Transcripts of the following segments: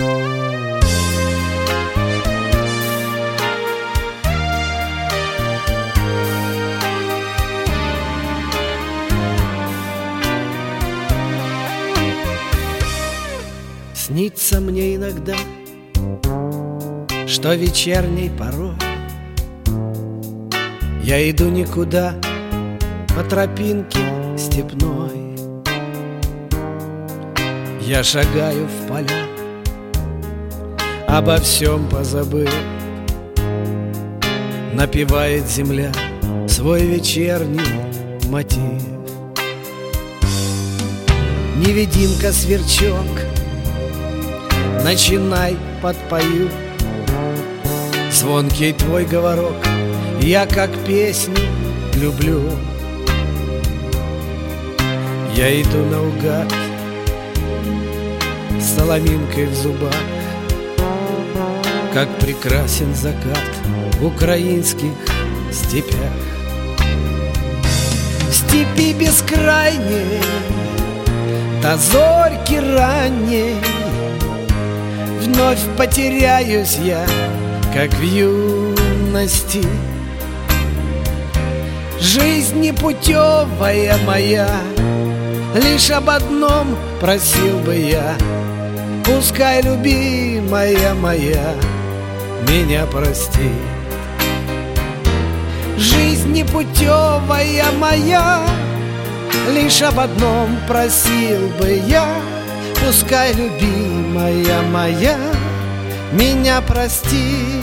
Снится мне иногда, что вечерней порой я иду никуда по тропинке степной. Я шагаю в поля, обо всем позабыв. Напевает земля свой вечерний мотив. Невидимка-сверчок, начинай, подпою. Звонкий твой говорок я как песню люблю. Я иду наугад с соломинкой в зубах. Как прекрасен закат в украинских степях. В степи бескрайней до зорьки ранней вновь потеряюсь я, как в юности. Жизнь непутевая моя, лишь об одном просил бы я: пускай любимая моя меня простит. Жизнь непутевая моя, лишь об одном просил бы я: пускай любимая моя меня простит.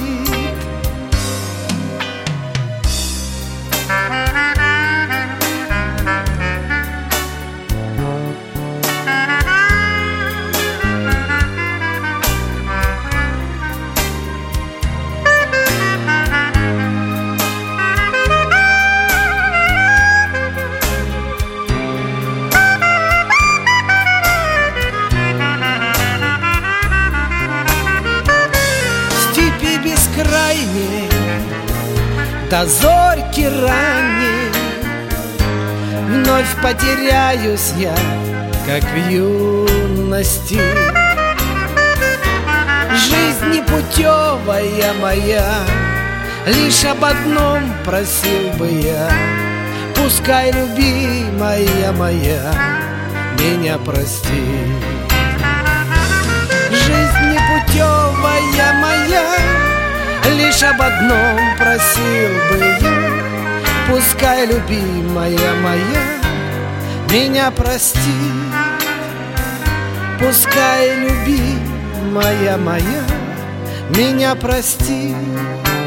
Бескрайней до зорьки ранней вновь потеряюсь я, как в юности. Жизнь непутевая моя, лишь об одном просил бы я: пускай любимая моя меня простит. Жизнь непутевая моя, лишь об одном просил бы я: пускай любимая моя меня простит. Пускай любимая моя меня простит.